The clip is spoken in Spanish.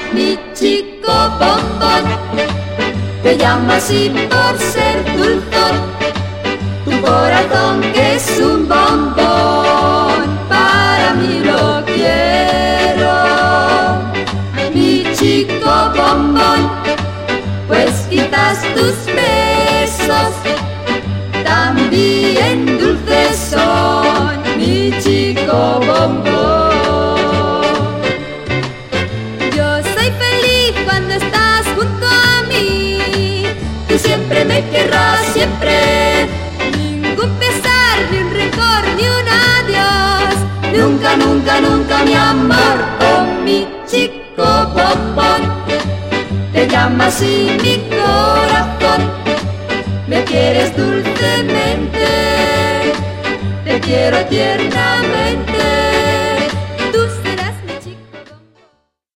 mi chico bombón. Te llamo así por ser dulzón, tu corazón que es un bombón, para mí lo quiero. Mi chico bombón, pues quizás tus besos también dulces son, mi chico bombón. Yo soy feliz cuando estás junto a mí, tú siempre me querrás, siempre. Ningún pesar, ni un rencor, ni un adiós, nunca, nunca, nunca, mi amor. Oh, mi chico bombón, te llama así mi corazón. Me quieres dulcemente, te quiero tiernamente.